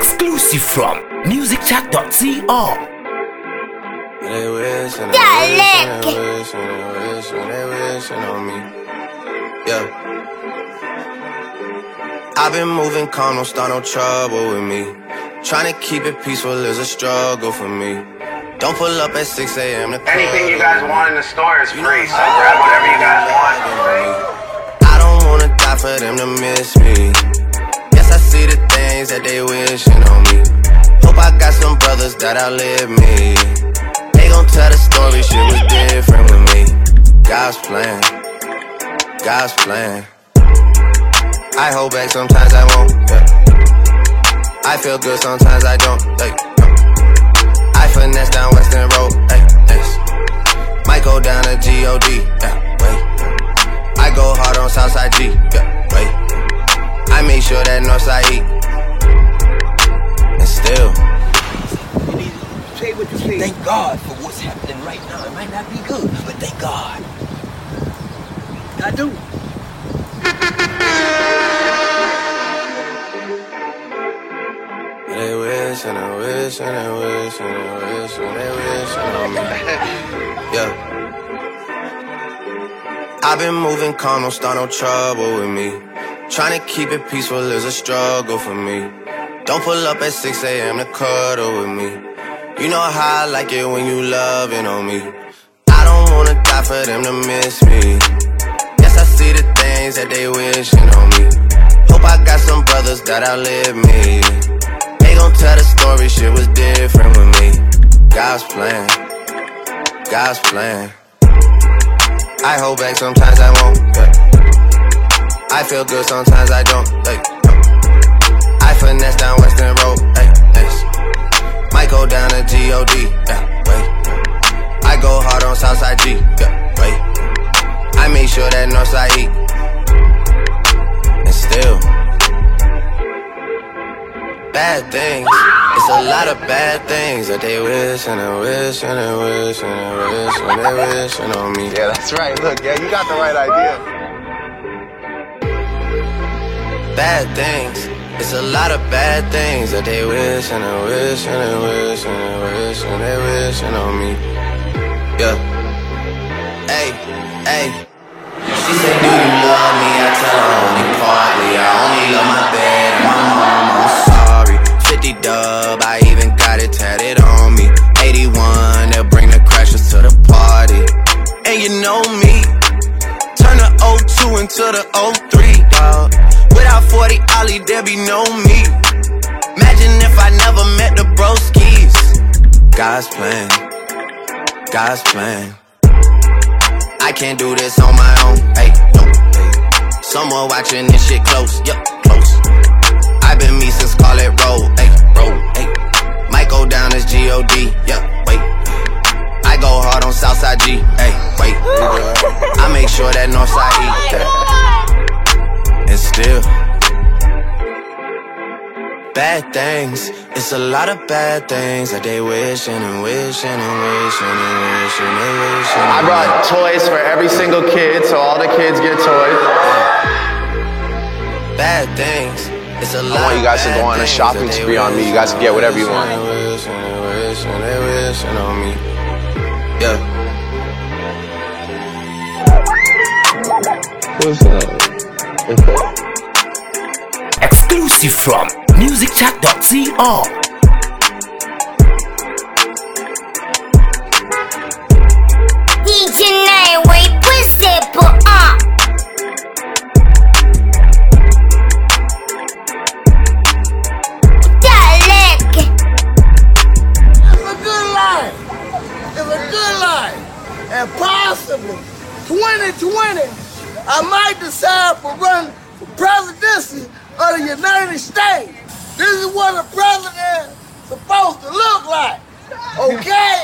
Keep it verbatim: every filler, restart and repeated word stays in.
Exclusive from music chat dot co. They wish and they wish and they wish and they wish and they wishing on me. Yeah. I've been moving calm, don't start no trouble with me. Trying to keep it peaceful is a struggle for me. Don't pull up at six A M to anything you guys want in the store is free, so grab whatever you guys want. I don't wanna die for them to miss me. Yes, I see the things that they wishing on me. Hope I got some brothers that outlive me. They gon' tell the story, shit was different with me. God's plan, God's plan. I hold back, sometimes I won't, yeah. I feel good, sometimes I don't, like, no. I finesse down Western Road, hey, yes. Might go down to G O D, yeah, wait. I go hard on Southside G, yeah, wait. I make sure that Northside eat. And still say what you say. Thank God for what's happening right now. It might not be good, but thank God. I do. They wish and they wish and they wish and they wish and they wish on me. Yeah. I've been moving calm, don't start no trouble with me. Trying to keep it peaceful is a struggle for me. Don't pull up at six A M to cuddle with me. You know how I like it when you loving on me. I don't wanna die for them to miss me. Yes, I see the things that they wishing on me. Hope I got some brothers that outlive me. They gon' tell the story, shit was different with me. God's plan, God's plan. I hold back, sometimes I won't, yeah. I feel good, sometimes I don't, like, no. I finesse down Western Road, hey, yes. Might go down to G O D, yeah, wait. I go hard on Southside G, yeah, wait. I make sure that Northside eat. And still bad things, it's a lot of bad things that they wish and they wish and they wish and they wish and they wishing on me. Yeah, that's right. Look, yeah, you got the right idea. Bad things, it's a lot of bad things that they wish and they wish and they wish and they wish and they wishing on me. Yeah. Hey, hey. She said, do you love me? I tell her only partly. I only love my bed and my mom. I'm sorry. fifty dub, I even got it tatted on me. eighty-one, they'll bring the crashers to the party. And you know me, turn the oh two into the oh three, dawg. Without forty Ollie, there be no me. Imagine if I never met the broskies. God's plan, God's plan. I can't do this on my own, hey, no, hey. Someone watching this shit close, yup, close. I've been me since Scarlet Road, hey, road, hey. Might go down as G O D, yup, wait. I go hard on Southside G, hey, wait. I make sure that Northside eat, hey. And still bad things, it's a lot of bad things that they wishing and wishing and wishing and wishing and wishing. I brought toys for every single kid, so all the kids get toys. Bad things, it's a lot. I want you guys to go on a shopping spree on me. You guys can get whatever you want. Wishing and wishing and they wishing on me. Yeah. What's up? Exclusive from music chat dot co. D J Nightwave, push it, but uh. It's a good life. It's a good life. And possibly twenty twenty, I might decide for running for presidency of the United States. This is what a president is supposed to look like. Okay?